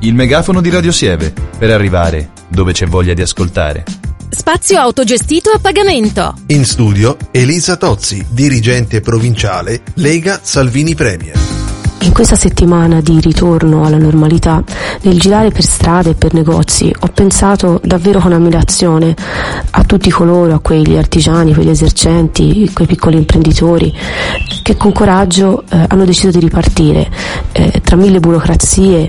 Il megafono di Radio Sieve, per arrivare dove c'è voglia di ascoltare. Spazio autogestito a pagamento. In studio Elisa Tozzi, dirigente provinciale Lega Salvini Premier. In questa settimana di ritorno alla normalità, nel girare per strade e per negozi, ho pensato davvero con ammirazione a tutti coloro, a quegli artigiani, quegli esercenti, quei piccoli imprenditori che con coraggio hanno deciso di ripartire tra mille burocrazie,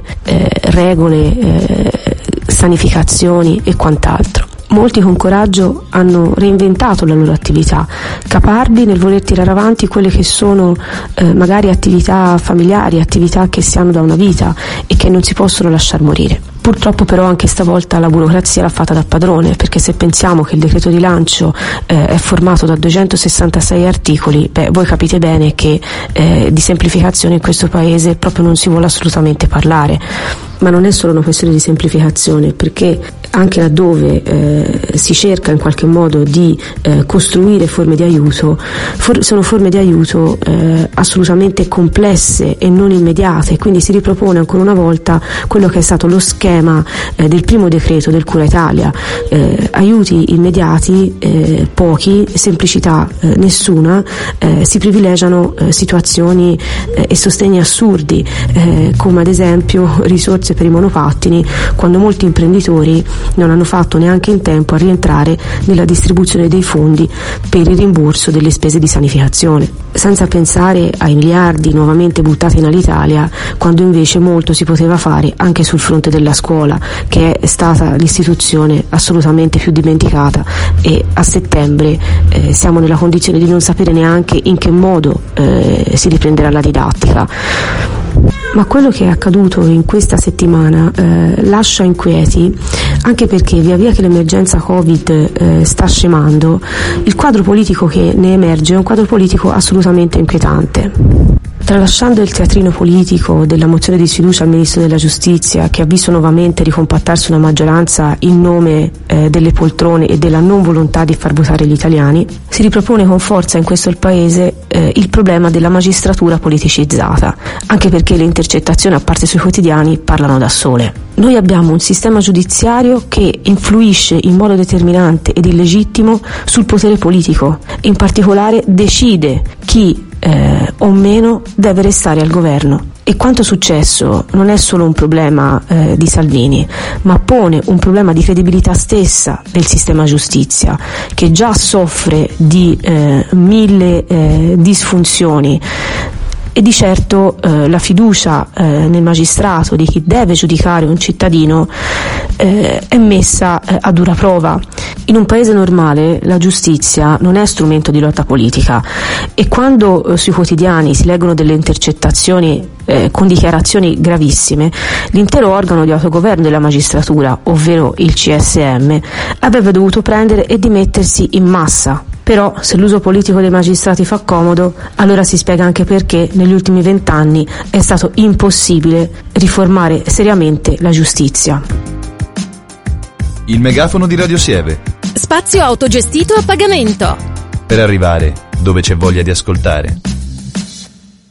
regole, sanificazioni e quant'altro. Molti con coraggio hanno reinventato la loro attività, caparbi nel voler tirare avanti quelle che sono magari attività familiari, attività che si hanno da una vita e che non si possono lasciar morire. Purtroppo però anche stavolta la burocrazia l'ha fatta da padrone, perché se pensiamo che il decreto di lancio è formato da 266 articoli, voi capite bene che di semplificazione in questo paese proprio non si vuole assolutamente parlare. Ma non è solo una questione di semplificazione, perché anche laddove si cerca in qualche modo di costruire forme di aiuto, sono forme di aiuto assolutamente complesse e non immediate, quindi si ripropone ancora una volta quello che è stato lo schema del primo decreto del Cura Italia, aiuti immediati, pochi, semplicità nessuna, si privilegiano situazioni e sostegni assurdi, come ad esempio risorse per i monopattini, quando molti imprenditori non hanno fatto neanche in tempo a rientrare nella distribuzione dei fondi per il rimborso delle spese di sanificazione, senza pensare ai miliardi nuovamente buttati in Alitalia, quando invece molto si poteva fare anche sul fronte della scuola, che è stata l'istituzione assolutamente più dimenticata, e a settembre siamo nella condizione di non sapere neanche in che modo si riprenderà la didattica. Ma quello che è accaduto in questa settimana lascia inquieti, anche perché via via che l'emergenza Covid sta scemando, il quadro politico che ne emerge è un quadro politico assolutamente inquietante. Tralasciando il teatrino politico della mozione di sfiducia al Ministro della Giustizia, che ha visto nuovamente ricompattarsi una maggioranza in nome delle poltrone e della non volontà di far votare gli italiani, si ripropone con forza in questo Paese il problema della magistratura politicizzata, anche perché le intercettazioni, a parte sui quotidiani, parlano da sole. Noi abbiamo un sistema giudiziario che influisce in modo determinante ed illegittimo sul potere politico, in particolare decide chi o meno deve restare al governo. E quanto successo non è solo un problema di Salvini, ma pone un problema di credibilità stessa del sistema giustizia, che già soffre di mille disfunzioni. E di certo la fiducia nel magistrato, di chi deve giudicare un cittadino, è messa a dura prova. In un paese normale la giustizia non è strumento di lotta politica, e quando sui quotidiani si leggono delle intercettazioni con dichiarazioni gravissime, l'intero organo di autogoverno della magistratura, ovvero il CSM, avrebbe dovuto prendere e dimettersi in massa. Però se l'uso politico dei magistrati fa comodo, allora si spiega anche perché negli ultimi 20 anni è stato impossibile riformare seriamente la giustizia. Il megafono di Radio Sieve. Spazio autogestito a pagamento. Per arrivare dove c'è voglia di ascoltare.